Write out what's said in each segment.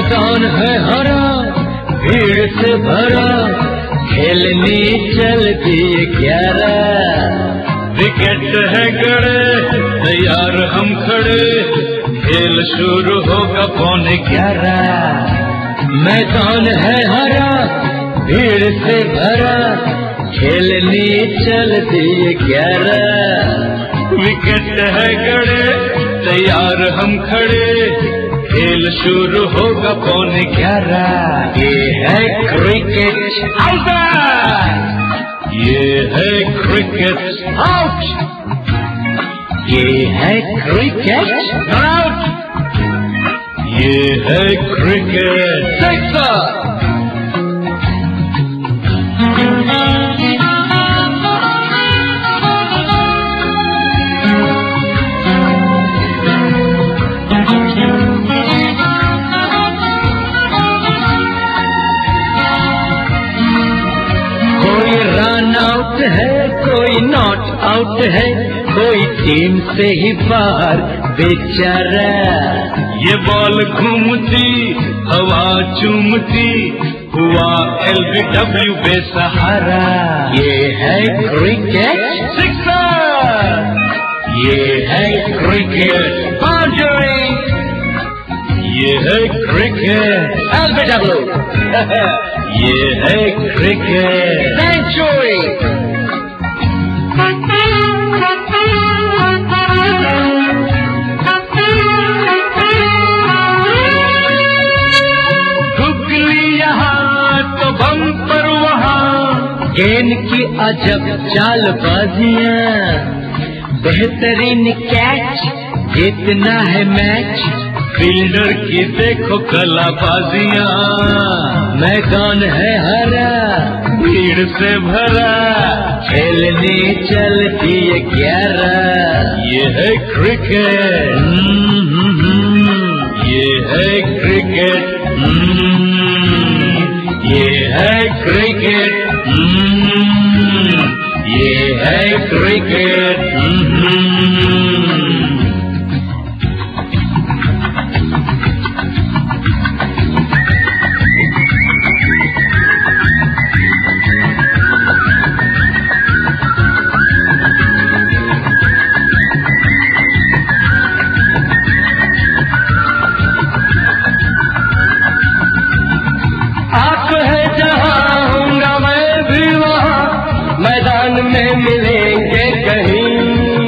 मैदान है हरा भीड़ से भरा, खेलने चलती 11। विकेट है गड़े तैयार हम खड़े, खेल शुरू होगा 11:15। मैदान है हरा भीड़ से भरा, खेलने चलती 11। विकेट है गड़े तैयार हम खड़े, खेल शुरू होगा 11:15। ये है क्रिकेट आउट, ये है क्रिकेट आउट, ये है क्रिकेट आउट, ये है क्रिकेट सिक्सर। है कोई नॉट आउट है, कोई टीम से ही बाहर बेचारा। ये बॉल घूमती हवा चूमती, हुआ LBW बेसहारा। ये है क्रिकेट सिक्सर, ये है क्रिकेट बाउंड्री, ये है क्रिकेट LBW ये है क्रिकेट सेंचुरी। गेंद की अजब चालबाजियां, बेहतरीन कैच, जीतना है मैच, फील्डर की देखो कलाबाजियां। मैदान है हरा भीड़ से भरा, खेलने चलती 11। ये है क्रिकेट, ये है क्रिकेट, ये है क्रिकेट, ये है क्रिकेट। आप है जहाँ होगा मैं भी वहाँ, मैदान में मिलेंगे कहीं।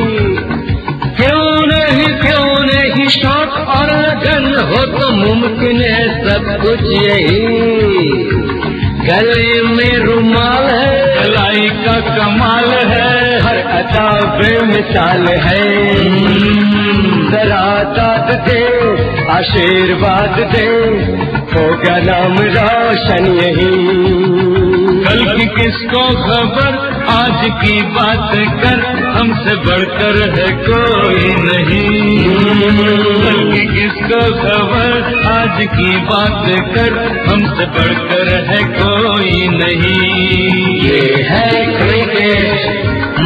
क्यों नहीं शॉट और गन हो तो मुमकिन है सब कुछ यही। गले में रुमाल है, कलाई का कमाल है, हर अदा बेमिसाल है। जरा दाद दे आशीर्वाद दे, होगा नाम रोशन यही। कल की किसको खबर, आज की बात कर, हमसे बढ़कर है कोई नहीं। कल की किसको खबर, आज की बात कर, हमसे बढ़कर है कोई नहीं। ये है क्रिकेट,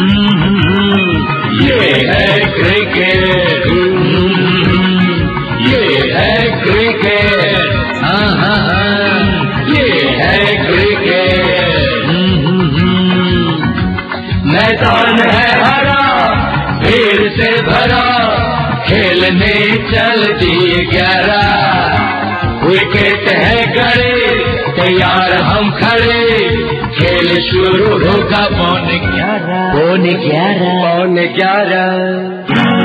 ये है क्रिकेट, ये है क्रिकेट, ये है क्रिकेट। मैदान है हरा भीड़ से भरा, खेलने चलती 11। विकेट है गड़े तैयार हम खड़े, खेल शुरू होगा 11:15। 11:15